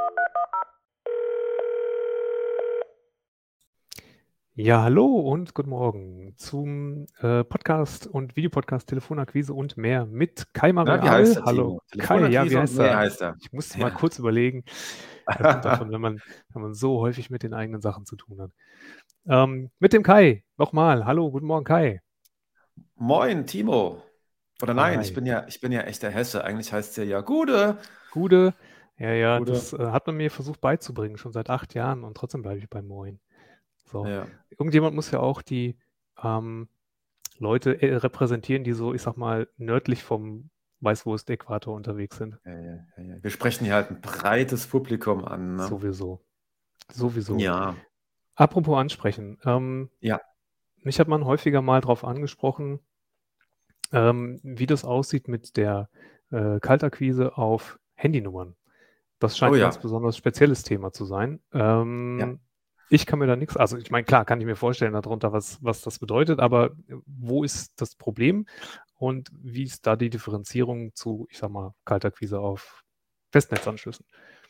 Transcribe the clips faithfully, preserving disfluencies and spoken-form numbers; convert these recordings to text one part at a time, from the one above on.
Ja, hallo und guten Morgen zum äh, Podcast und Videopodcast Telefonakquise und mehr mit Kai Na, wie heißt Mareal. der, Hallo Timo? Kai, ja, wie Telefonakquise und heißt mehr er? heißt er. Ich musste mal Ja. kurz überlegen. Das kommt davon, wenn man, wenn man so häufig mit den eigenen Sachen zu tun hat. Ähm, mit dem Kai, nochmal. Hallo, guten Morgen, Kai. Moin, Timo. Oder Hi, nein, ich hi. bin ja, ich bin ja echter Hesse. Eigentlich heißt es ja ja Gude. Gude. Ja, ja, Gude. das äh, hat man mir versucht beizubringen, schon seit acht Jahren und trotzdem bleibe ich bei Moin. So. Ja. Irgendjemand muss ja auch die ähm, Leute äh, repräsentieren, die so, ich sag mal, nördlich vom Weißwurst-Äquator unterwegs sind. Ja, ja, ja, ja. Wir sprechen hier halt ein breites Publikum an, ne? Sowieso. Sowieso. Ja. Apropos ansprechen. Ähm, Ja. mich hat man häufiger mal drauf angesprochen, ähm, wie das aussieht mit der äh, Kaltakquise auf Handynummern. Das Oh scheint ein ganz ja. besonders spezielles Thema zu sein. Ja. Ähm, ich kann mir da nichts, also ich meine, klar, kann ich mir vorstellen darunter, was, was das bedeutet, aber wo ist das Problem und wie ist da die Differenzierung zu, ich sag mal, Kaltakquise auf Festnetzanschlüssen?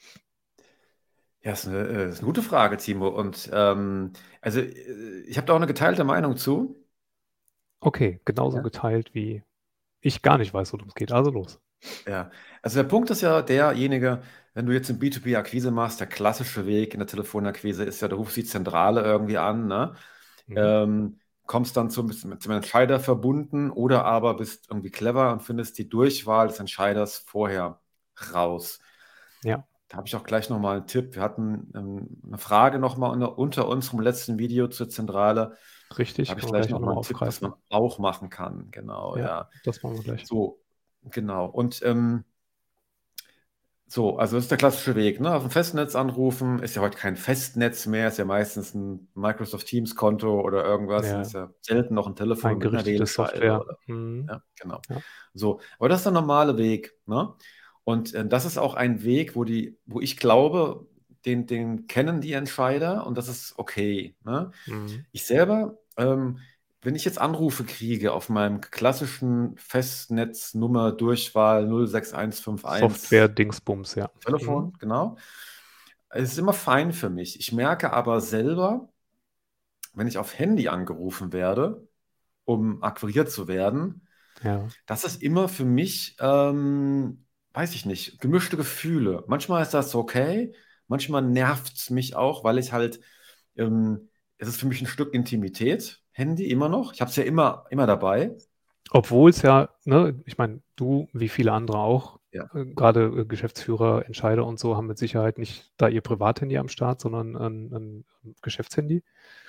Ja, ist eine, äh, ist eine gute Frage, Timo. Und ähm, also äh, ich habe da auch eine geteilte Meinung zu. Okay, genauso Ja. geteilt, wie ich gar nicht weiß, worum es geht. Also los. Ja, also der Punkt ist ja derjenige, wenn du jetzt eine B zwei B-Akquise machst, der klassische Weg in der Telefonakquise ist ja, du rufst die Zentrale irgendwie an, ne? Mhm. Ähm, kommst dann zum, zum Entscheider verbunden oder aber bist irgendwie clever und findest die Durchwahl des Entscheiders vorher raus. Ja, Da habe ich auch gleich nochmal einen Tipp. Wir hatten ähm, eine Frage nochmal unter, unter unserem letzten Video zur Zentrale. Da richtig, habe ich können wir gleich gleich auch nochmal nochmal einen Tipp, was aufgreifen. man auch machen kann. Genau, Ja, ja. das machen wir gleich. So, genau. Und ähm, so, also das ist der klassische Weg, ne? Auf dem Festnetz anrufen, ist ja heute kein Festnetz mehr, ist ja meistens ein Microsoft Teams-Konto oder irgendwas, und Ja, ist ja selten noch ein Telefon mit einer eingerichtete Wählscheibe Software. oder, Mhm. ja, genau. Ja. So, aber das ist der normale Weg, ne? Und äh, das ist auch ein Weg, wo die, wo ich glaube, den, den kennen die Entscheider und das ist okay, ne? Mhm. Ich selber, ähm, wenn ich jetzt Anrufe kriege auf meinem klassischen Festnetznummer Durchwahl null sechs eins fünf eins Software-Dingsbums, ja. Mhm. Telefon, genau. Es ist immer fein für mich. Ich merke aber selber, wenn ich auf Handy angerufen werde, um akquiriert zu werden, Ja. das ist immer für mich, ähm, weiß ich nicht, gemischte Gefühle. Manchmal ist das okay, manchmal nervt es mich auch, weil ich halt, ähm, es ist für mich ein Stück Intimität, Handy immer noch. Ich habe es ja immer, immer dabei. Obwohl es ja, ne, ich meine, du wie viele andere auch, Ja. äh, gerade äh, Geschäftsführer, Entscheider und so, haben mit Sicherheit nicht da ihr Privathandy am Start, sondern ein, ein Geschäftshandy.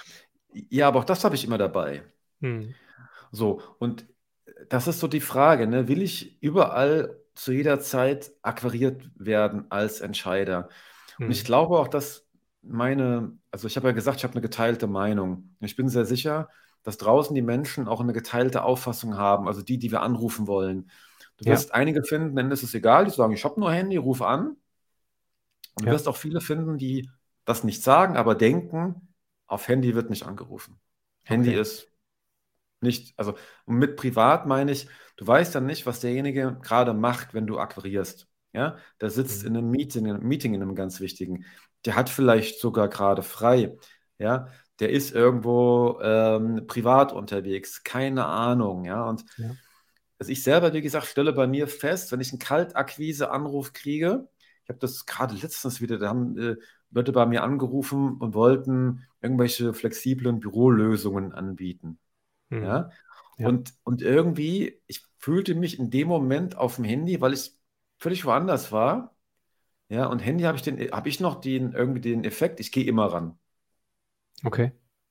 Ja, aber auch das habe ich immer dabei. Mhm. So, und das ist so die Frage, ne? Will ich überall zu jeder Zeit akquiriert werden als Entscheider? Und ich Mhm. glaube auch, dass meine, also ich habe ja gesagt, ich habe eine geteilte Meinung. Ich bin sehr sicher, dass draußen die Menschen auch eine geteilte Auffassung haben, also die, die wir anrufen wollen. Du Ja, wirst einige finden, denen ist es egal, die sagen, ich habe nur Handy, ruf an. Und du ja, wirst auch viele finden, die das nicht sagen, aber denken, auf Handy wird nicht angerufen. Handy okay. ist nicht, also und mit privat meine ich, du weißt dann nicht, was derjenige gerade macht, wenn du akquirierst. Ja, der sitzt Mhm. in einem Meeting, in einem Meeting, in einem ganz wichtigen. Der hat vielleicht sogar gerade frei. Ja, der ist irgendwo ähm, privat unterwegs, keine Ahnung. Ja, und Ja, also ich selber, wie gesagt, stelle bei mir fest, wenn ich einen Kaltakquise-Anruf kriege, ich habe das gerade letztens wieder, da haben äh, Leute bei mir angerufen und wollten irgendwelche flexiblen Bürolösungen anbieten. mhm. Ja, Ja, und, und irgendwie, ich fühlte mich in dem Moment auf dem Handy, weil ich völlig woanders war. Ja, und Handy habe ich den, habe ich noch den, irgendwie den Effekt, ich gehe immer ran. okay.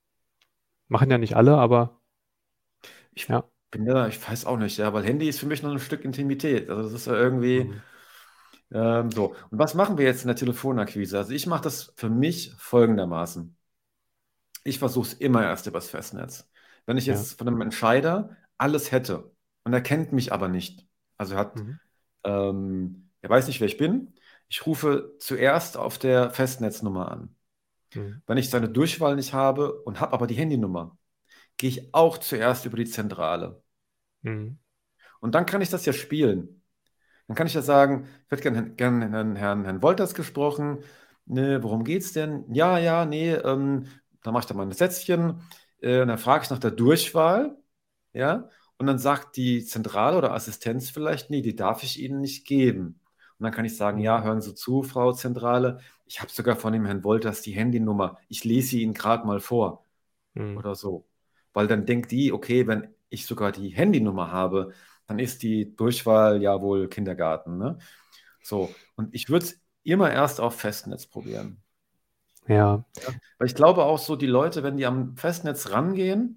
Machen ja nicht alle, aber Ich ja. bin da, ich weiß auch nicht, ja, weil Handy ist für mich noch ein Stück Intimität. Also das ist ja irgendwie Mhm. ähm, so. Und was machen wir jetzt in der Telefonakquise? Also ich mache das für mich folgendermaßen. Ich versuche es immer erst übers Festnetz. Wenn ich Ja. jetzt von einem Entscheider alles hätte und er kennt mich aber nicht, also er hat, Mhm. ähm, er weiß nicht, wer ich bin, ich rufe zuerst auf der Festnetznummer an. Mhm. Wenn ich seine Durchwahl nicht habe und habe aber die Handynummer, gehe ich auch zuerst über die Zentrale. Mhm. Und dann kann ich das ja spielen. Dann kann ich ja sagen, ich hätte gerne gern Herrn, Herrn, Herrn Wolters gesprochen. Ne, worum geht's denn? Ja, ja, nee, ähm, dann mache ich da mal ein Sätzchen. Äh, und dann frage ich nach der Durchwahl, ja, und dann sagt die Zentrale oder Assistenz vielleicht, nee, die darf ich Ihnen nicht geben. Und dann kann ich sagen, ja, Mhm. hören Sie zu, Frau Zentrale, ich habe sogar von dem Herrn Wolters die Handynummer. Ich lese sie Ihnen gerade mal vor Mhm. oder so. Weil dann denkt die, okay, wenn ich sogar die Handynummer habe, dann ist die Durchwahl ja wohl Kindergarten, ne? So, und ich würde es immer erst auf Festnetz probieren. Ja, Ja? Weil ich glaube auch so, die Leute, wenn die am Festnetz rangehen,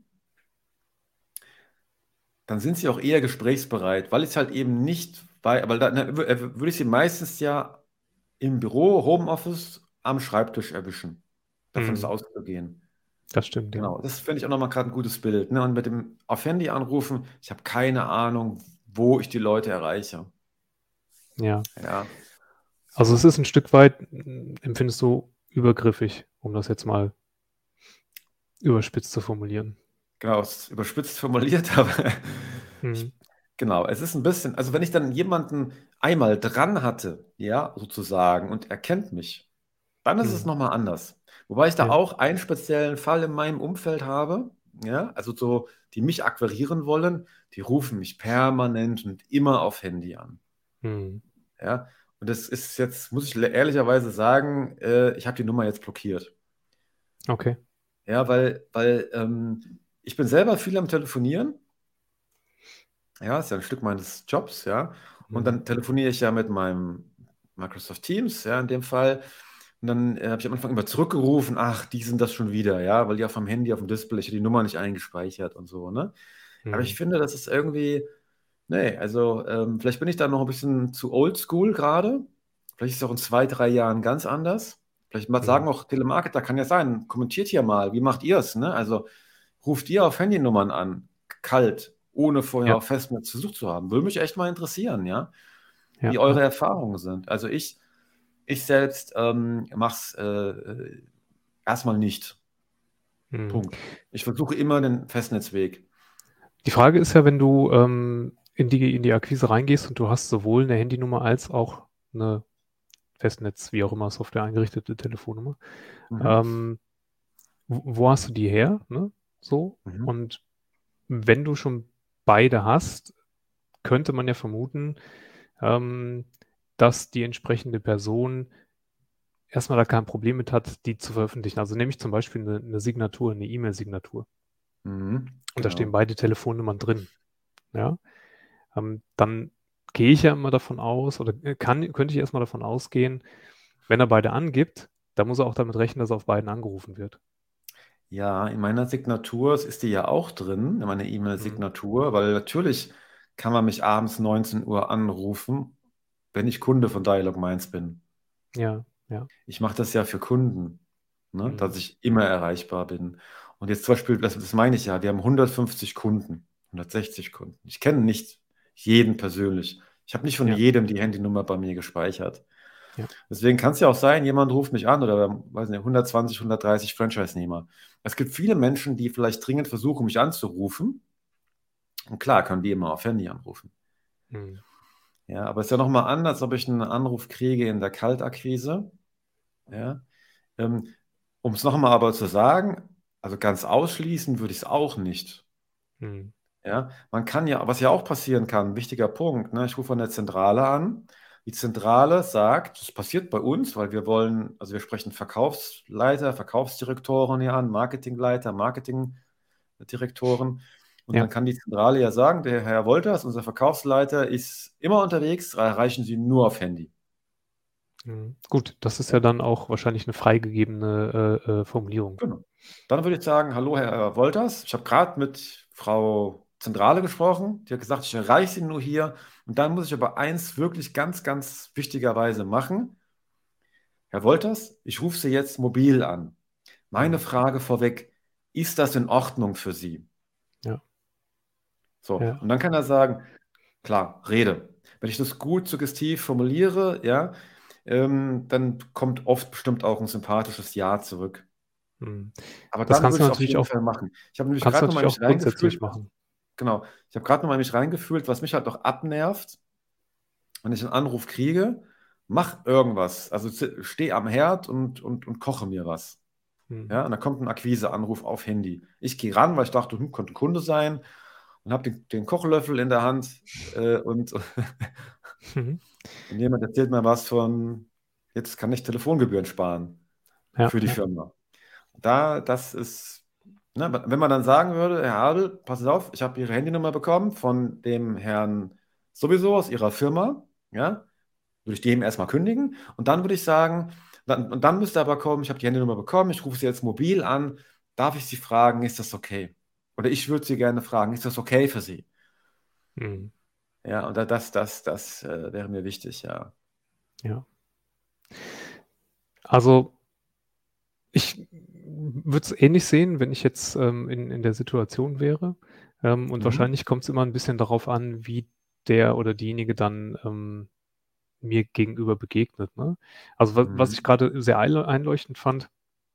dann sind sie auch eher gesprächsbereit, weil ich halt eben nicht, weil, aber da na, wür- äh, würde ich sie meistens ja im Büro, Homeoffice, am Schreibtisch erwischen. Davon ist mhm. auszugehen. Das stimmt, ja. Genau, das finde ich auch nochmal gerade ein gutes Bild. Ne? Und mit dem auf Handy anrufen, ich habe keine Ahnung, wo ich die Leute erreiche. Ja. Ja, Also es so. ist ein Stück weit, mm, empfindest du, übergriffig, um das jetzt mal überspitzt zu formulieren. Genau, es ist überspitzt formuliert, aber ich, Mhm. genau, es ist ein bisschen, also wenn ich dann jemanden einmal dran hatte, ja, sozusagen, und er kennt mich, dann ist es Mhm. nochmal anders. Wobei ich da Ja. auch einen speziellen Fall in meinem Umfeld habe, ja, also so, die mich akquirieren wollen, die rufen mich permanent und immer auf Handy an. Mhm. Ja, und das ist jetzt, muss ich ehrlicherweise sagen, äh, ich habe die Nummer jetzt blockiert. Okay. Ja, weil, weil ähm, ich bin selber viel am Telefonieren. Ja, ist ja ein Stück meines Jobs, ja. Und Mhm. dann telefoniere ich ja mit meinem Microsoft Teams, ja, in dem Fall. Und dann äh, habe ich am Anfang immer zurückgerufen, ach, die sind das schon wieder, ja, weil die auf dem Handy, auf dem Display, ich habe die Nummer nicht eingespeichert und so, ne? Aber ich Mhm. finde, das ist irgendwie, nee, also ähm, vielleicht bin ich da noch ein bisschen zu oldschool gerade. Vielleicht ist es auch in zwei, drei Jahren ganz anders. Vielleicht mal Mhm. sagen auch Telemarketer, kann ja sein, kommentiert hier mal, wie macht ihr es, ne? Also ruft ihr auf Handynummern an, kalt, ohne vorher Ja, auf Festnetz versucht zu haben. Würde mich echt mal interessieren, ja, ja, wie ja. eure Erfahrungen sind. Also ich, ich selbst ähm, mache es äh, äh, erstmal nicht. Mhm. Punkt. Ich versuche immer den Festnetzweg. Die Frage ist ja, wenn du ähm, in die, in die Akquise reingehst und du hast sowohl eine Handynummer als auch eine Festnetz, wie auch immer, Software eingerichtete Telefonnummer. Mhm. Ähm, wo, wo hast du die her? Ne? So. Mhm. Und wenn du schon beide hast, könnte man ja vermuten, ähm, dass die entsprechende Person erstmal da kein Problem mit hat, die zu veröffentlichen. Also nehme ich zum Beispiel eine, eine Signatur, eine E-Mail-Signatur. Mhm. Und da stehen Genau. beide Telefonnummern drin. Ja. Ähm, dann gehe ich ja immer davon aus, oder kann, könnte ich erstmal davon ausgehen, wenn er beide angibt, dann muss er auch damit rechnen, dass auf beiden angerufen wird. Ja, in meiner Signatur ist die ja auch drin, in meiner Mhm. E-Mail-Signatur, weil natürlich kann man mich abends neunzehn Uhr anrufen, wenn ich Kunde von Dialog Minds bin. Ja, ja. Ich mache das ja für Kunden, ne, dass Mhm. ich immer erreichbar bin. Und jetzt zum Beispiel, das, das meine ich ja, wir haben hundertfünfzig Kunden, hundertsechzig Kunden. Ich kenne nicht jeden persönlich. Ich habe nicht von Ja, jedem die Handynummer bei mir gespeichert. ja. Deswegen kann es ja auch sein, jemand ruft mich an oder weiß nicht, hundertzwanzig, hundertdreißig Franchise-Nehmer. Es gibt viele Menschen, die vielleicht dringend versuchen, mich anzurufen. Und klar, können die immer auf Handy anrufen. Mhm. Ja, aber es ist ja nochmal anders, ob ich einen Anruf kriege in der Kaltakquise. Ja, ähm, um es nochmal aber zu sagen, also ganz ausschließen würde ich es auch nicht. Mhm. Ja, man kann ja, was ja auch passieren kann, wichtiger Punkt, ne? Ich rufe von der Zentrale an. Die Zentrale sagt, das passiert bei uns, weil wir wollen, also wir sprechen Verkaufsleiter, Verkaufsdirektoren hier an, Marketingleiter, Marketingdirektoren. Und Ja. dann kann die Zentrale ja sagen, der Herr Wolters, unser Verkaufsleiter, ist immer unterwegs, erreichen Sie nur auf Handy. Mhm. Gut, das ist ja Ja, dann auch wahrscheinlich eine freigegebene äh, äh, Formulierung. genau. Dann würde ich sagen, hallo Herr Wolters, ich habe gerade mit Frau Zentrale gesprochen, die hat gesagt, ich erreiche Sie nur hier. Und dann muss ich aber eins wirklich ganz, ganz wichtigerweise machen. Herr Wolters, ich rufe Sie jetzt mobil an. Meine Mhm. Frage vorweg, ist das in Ordnung für Sie? Ja, So, ja. und dann kann er sagen, klar, rede. Wenn ich das gut suggestiv formuliere, ja, ähm, dann kommt oft bestimmt auch ein sympathisches Ja zurück. Mhm. Aber Das dann würde kannst du ich es auf natürlich jeden auch, Fall machen. Ich habe nämlich kannst du gerade noch mal natürlich in auch mich reingefühlt, grundsätzlich machen. genau, ich habe gerade noch mal in mich reingefühlt, was mich halt auch abnervt. wenn ich einen Anruf kriege, mach irgendwas. Also zi- steh am Herd und, und, und koche mir was. Mhm. Ja, und dann kommt ein Akquiseanruf auf Handy. Ich gehe ran, weil ich dachte, hm, könnte ein Kunde sein und habe den, den Kochlöffel in der Hand äh, und, Mhm. und jemand erzählt mir was von, jetzt kann ich Telefongebühren sparen Ja, für die ja. Firma. Da, das ist, ne, wenn man dann sagen würde, Herr Adel, passen Sie auf, ich habe Ihre Handynummer bekommen von dem Herrn sowieso aus Ihrer Firma, ja, würde ich dem erstmal kündigen und dann würde ich sagen, dann, und dann müsste aber kommen, ich habe die Handynummer bekommen, ich rufe Sie jetzt mobil an, darf ich Sie fragen, ist das okay? Oder ich würde Sie gerne fragen, ist das okay für Sie? Mhm. Ja, und da- das, das, das äh, wäre mir wichtig, ja. Ja. Also ich würde es ähnlich sehen, wenn ich jetzt ähm, in, in der Situation wäre. Ähm, und Mhm. wahrscheinlich kommt es immer ein bisschen darauf an, wie der oder diejenige dann ähm, mir gegenüber begegnet. Ne? Also was, was ich Mhm. gerade sehr einleu- einleuchtend fand,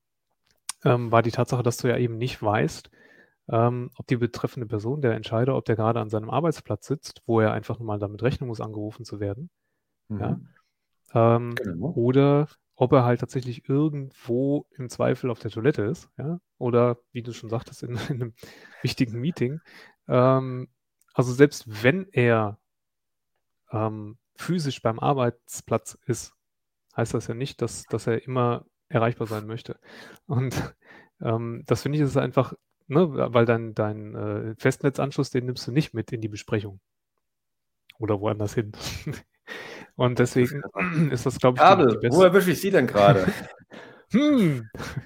ähm, war die Tatsache, dass du ja eben nicht weißt, ähm, ob die betreffende Person, der Entscheider, ob der gerade an seinem Arbeitsplatz sitzt, wo er einfach nur mal damit rechnen muss, angerufen zu werden. Ja? Mhm. Ähm, Genau. oder ob er halt tatsächlich irgendwo im Zweifel auf der Toilette ist, ja, oder wie du schon sagtest, in, in einem wichtigen Meeting. Ähm, also selbst wenn er ähm, physisch beim Arbeitsplatz ist, heißt das ja nicht, dass, dass er immer erreichbar sein möchte. Und ähm, das finde ich ist einfach, ne, weil dein, dein äh, Festnetzanschluss, den nimmst du nicht mit in die Besprechung oder woanders hin. Und Jetzt ist deswegen ist das, glaube ich, die, die Adel, wo beste. erwische ich Sie denn gerade? Hm.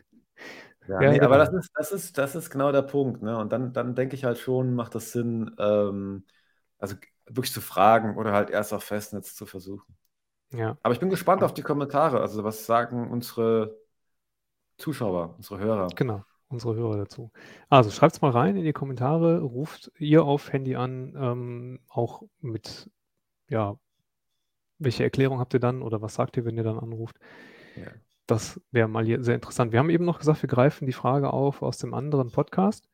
Ja, Ja, nee, aber das genau. ist, das ist, das ist genau der Punkt, ne? Und dann, dann denke ich halt schon, macht das Sinn, ähm, also wirklich zu fragen oder halt erst auf Festnetz zu versuchen. Ja. Aber ich bin gespannt Und auf die Kommentare. Also, was sagen unsere Zuschauer, unsere Hörer? genau, unsere Hörer dazu. Also schreibt's mal rein in die Kommentare, ruft ihr auf Handy an, ähm, auch mit, ja, welche Erklärung habt ihr dann oder was sagt ihr, wenn ihr dann anruft? Ja. Das wäre mal hier sehr interessant. Wir haben eben noch gesagt, wir greifen die Frage auf aus dem anderen Podcast.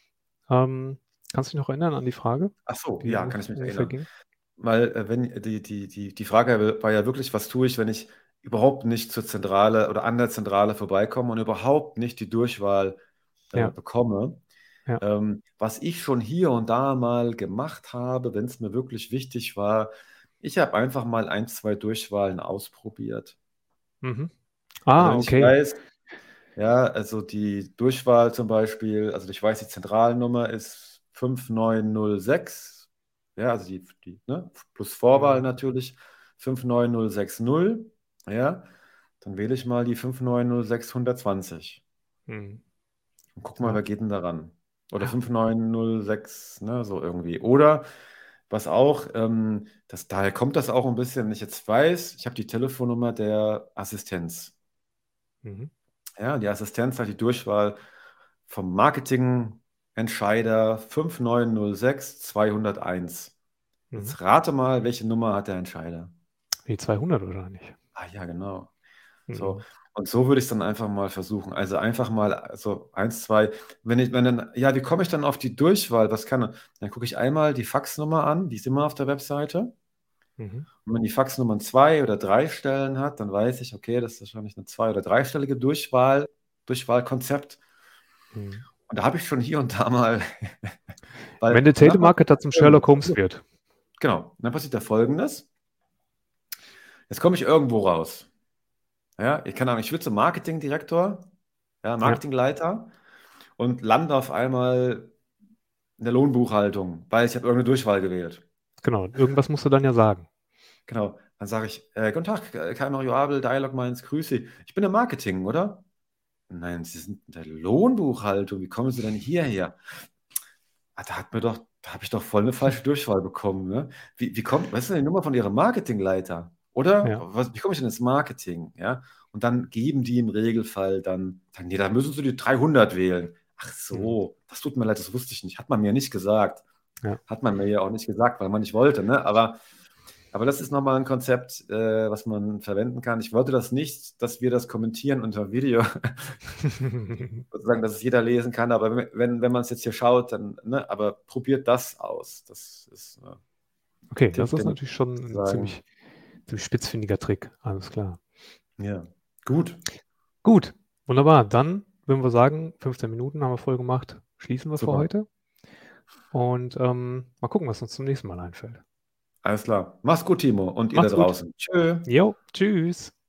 Ähm, kannst du dich noch erinnern an die Frage, Ach so, die ja, ungef kann ich mich ungefähr erinnern. ging? Weil, äh, wenn die, die, die, die Frage war ja wirklich, was tue ich, wenn ich überhaupt nicht zur Zentrale oder an der Zentrale vorbeikomme und überhaupt nicht die Durchwahl äh, Ja, bekomme. ja. Ähm, was ich schon hier und da mal gemacht habe, wenn es mir wirklich wichtig war, ich habe einfach mal ein, zwei Durchwahlen ausprobiert. Mhm. Also Ah, wenn ich okay. weiß, ja, also die Durchwahl zum Beispiel, also ich weiß, die Zentralnummer ist fünf neun null sechs, ja, also die, die ne, plus Vorwahl Mhm. natürlich, fünf neun null sechs null, ja, dann wähle ich mal die fünf neun null sechs eins zwei null Mhm. und guck mal, Ja. wer geht denn da ran? Oder Ja. fünf neun null sechs, ne, so irgendwie. Oder was auch, ähm, das, daher kommt das auch ein bisschen, wenn ich jetzt weiß, ich habe die Telefonnummer der Assistenz. Mhm. Ja, die Assistenz hat die Durchwahl vom Marketingentscheider fünf neun null sechs zwei null eins. Mhm. Jetzt rate mal, welche Nummer hat der Entscheider? Die zweihundert wahrscheinlich. Ah ja, genau. So. Mhm. Und so würde ich es dann einfach mal versuchen. Also einfach mal, also eins, zwei, wenn ich, wenn dann, ja, wie komme ich dann auf die Durchwahl? Was kann, dann gucke ich einmal die Faxnummer an, die ist immer auf der Webseite. Mhm. Und wenn die Faxnummern zwei oder drei Stellen hat, dann weiß ich, okay, das ist wahrscheinlich eine zwei- oder dreistellige Durchwahl, Durchwahlkonzept. Mhm. Und da habe ich schon hier und da mal, weil Wenn der manchmal Telemarketer passiert zum Sherlock Folgendes. Holmes wird. Genau, dann passiert da Folgendes. Jetzt komme ich irgendwo raus. Ja, ich kann sagen, ich will zum Marketingdirektor, ja, Ja, Marketingleiter und lande auf einmal in der Lohnbuchhaltung, weil ich habe irgendeine Durchwahl gewählt. genau. Irgendwas musst du dann ja sagen. Genau, dann sage ich, äh, guten Tag, Kai Mario Abel, Dialog Minds, grüße Sie. Ich bin im Marketing, oder? Nein, Sie sind in der Lohnbuchhaltung. Wie kommen Sie denn hierher? Ah, da hat mir doch, da habe ich doch voll eine falsche Durchwahl bekommen. Ne? Wie, wie kommt, was ist denn die Nummer von Ihrem Marketingleiter? Oder Ja. was, wie komme ich denn ins Marketing? Ja? Und dann geben die im Regelfall dann, dann, nee, da müssen Sie die dreihundert wählen. Ach Mhm. so, das tut mir leid, das wusste ich nicht. Hat man mir nicht gesagt. Ja. Hat man mir ja auch nicht gesagt, weil man nicht wollte. Ne? Aber aber das ist nochmal ein Konzept, äh, was man verwenden kann. Ich wollte das nicht, dass wir das kommentieren unter Video, sozusagen, dass es jeder lesen kann. Aber wenn, wenn man es jetzt hier schaut, dann, ne, aber probiert das aus. Das ist ein Okay, das Tipp, ist den ich natürlich schon ein ziemlich, sagen. Ziemlich spitzfindiger Trick, alles klar. Ja, gut. Gut, wunderbar. Dann würden wir sagen, fünfzehn Minuten haben wir voll gemacht. Schließen wir für Super. heute. Und ähm, mal gucken, was uns zum nächsten Mal einfällt. Alles klar. Mach's gut, Timo. Und ihr da Macht's gut. draußen. Tschö. Jo, tschüss.